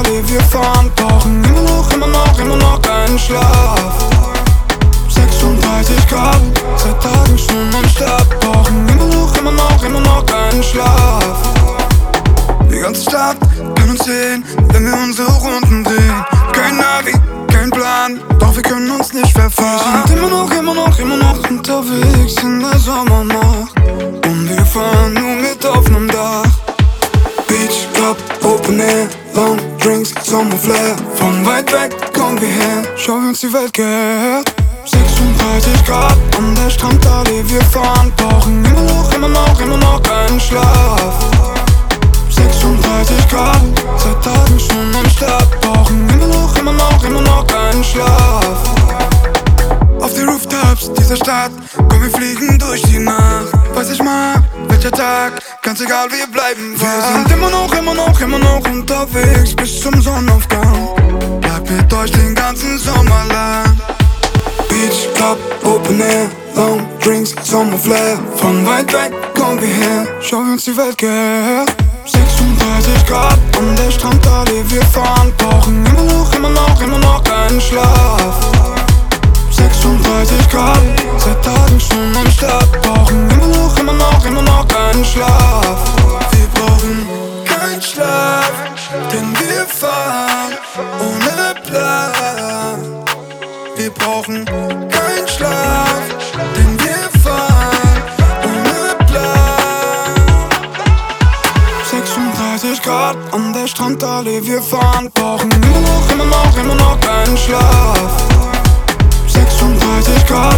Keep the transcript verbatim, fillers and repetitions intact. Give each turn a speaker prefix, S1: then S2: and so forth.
S1: Strandallee, wir fahren, brauchen immer noch, immer noch, immer noch keinen Schlaf. sechsunddreißig Grad, seit Tagen schon am Start, brauchen immer noch, immer noch, immer noch keinen Schlaf. Die ganze Stadt kann uns sehen, wenn wir unsere Runden drehen. Kein Navi, kein Plan, doch wir können uns nicht verfahren. Wir sind immer noch, immer noch, immer noch unterwegs in der Sommernacht. Und wir fahren nur mit offenem Dach. Beach Club, Open Air, Long Drinks, Sommerflair. Von weit weg kommen wir her, schauen wir uns die Welt gehört. sechsunddreißig Grad an der Strandallee, wir fahren, brauchen immer noch, immer noch, immer noch keinen Schlaf. sechsunddreißig Grad, seit Tagen schon am Start, brauchen immer noch, immer noch, immer noch keinen Schlaf. Auf die Rooftops dieser Stadt, komm, wir fliegen durch die Nacht. Was ich mag, welcher Tag, ganz egal, wir bleiben wach. Wir sind immer noch, immer noch, immer noch unterwegs bis zum Sonnenaufgang. Bleib mit euch den ganzen Sommer lang. Beach Club, Open Air, Long Drinks, Sommerflair. Von weit weg kommen wir her, schauen wir uns die Welt gehört. sechsunddreißig Grad an der Strandallee, wir fahren, brauchen immer noch, immer noch, immer noch keinen Schlaf. sechsunddreißig Grad, seit Tagen schon am Start, brauchen immer noch, immer noch, immer noch keinen Schlaf. Wir brauchen keinen Schlaf, denn wir fahren ohne Plan. Wir brauchen keinen Schlaf, denn wir fahren ohne Plan. sechsunddreißig Grad an der Strandallee, wir fahren, brauchen immer noch, immer noch, immer noch keinen Schlaf. sechsunddreißig Grad.